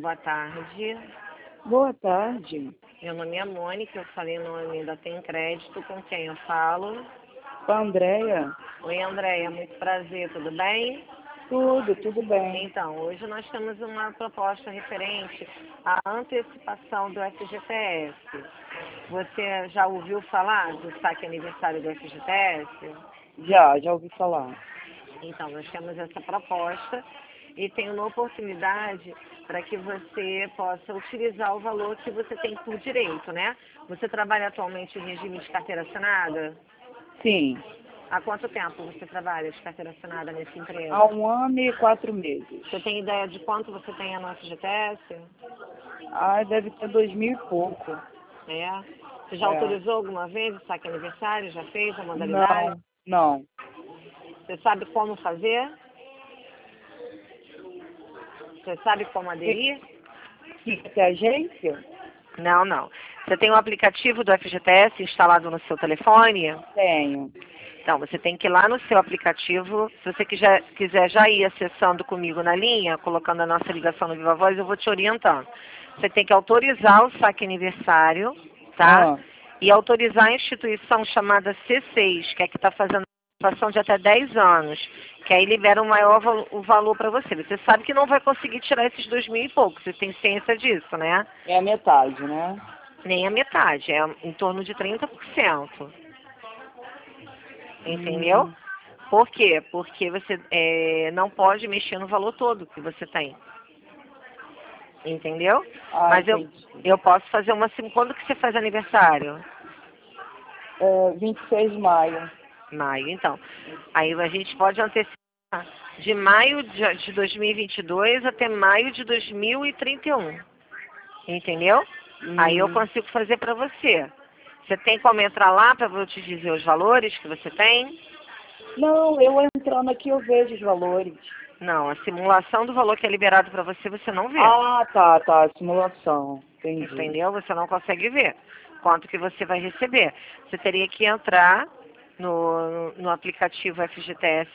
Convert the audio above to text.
boa tarde. Boa tarde. Meu nome é Mônica, eu falei no nome da Tem Crédito, com quem eu falo? Com a Andréia? Oi, Andréia, muito prazer, tudo bem? Tudo bem. Então, hoje nós temos uma proposta referente à antecipação do FGTS. Você já ouviu falar do saque aniversário do FGTS? Já ouvi falar. Então, nós temos essa proposta e tem uma oportunidade para que você possa utilizar o valor que você tem por direito, né? Você trabalha atualmente em regime de carteira assinada? Sim. Há quanto tempo você trabalha de carteira assinada nessa empresa? Há 1 ano e 4 meses. Você tem ideia de quanto você tem no FGTS? Deve ter 2.000 e pouco. É. Você já É. autorizou alguma vez o saque aniversário? Já fez a modalidade? Não. Você sabe como fazer? Você sabe como aderir? Que agência? Não. Você tem o aplicativo do FGTS instalado no seu telefone? Tenho. Então, você tem que ir lá no seu aplicativo. Se você quiser já ir acessando comigo na linha, colocando a nossa ligação no Viva Voz, eu vou te orientando. Você tem que autorizar o saque aniversário, tá? E autorizar a instituição chamada C6, que é que está fazendo a participação de até 10 anos, que aí libera o valor para você. Você sabe que não vai conseguir tirar esses 2.000 e pouco, você tem ciência disso, né? É a metade, né? Nem a metade, é em torno de 30%. Entendeu? Por quê? Porque você não pode mexer no valor todo que você tem. Entendeu? Mas eu posso fazer uma... Quando que você faz aniversário? 26 de maio. Maio, então. Aí a gente pode antecipar de maio de 2022 até maio de 2031. Entendeu? Aí eu consigo fazer para você. Você tem como entrar lá para eu te dizer os valores que você tem? Não, eu entrando aqui eu vejo os valores. Não, a simulação do valor que é liberado para você, você não vê. Tá. Simulação. Entendi. Entendeu? Você não consegue ver quanto que você vai receber. Você teria que entrar no aplicativo FGTS